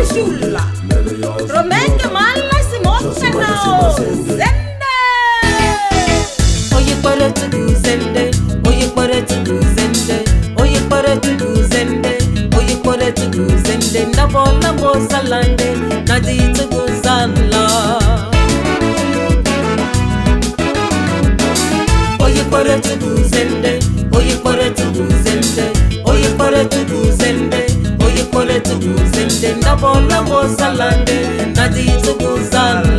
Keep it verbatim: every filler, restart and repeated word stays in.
Shula Romenge mala simotana Zende Oye kwere tugu zende Oye kwere tugu zende Oye kwere tugu zende Oye kwere tugu zende Nabo nabo salande Nadi tugu zala Oye kwere tugu zende Oye kwere tugu zende Oye kwere tugu zende Oye kwere tugu zende Nabo nabo salande Nadi tugu zala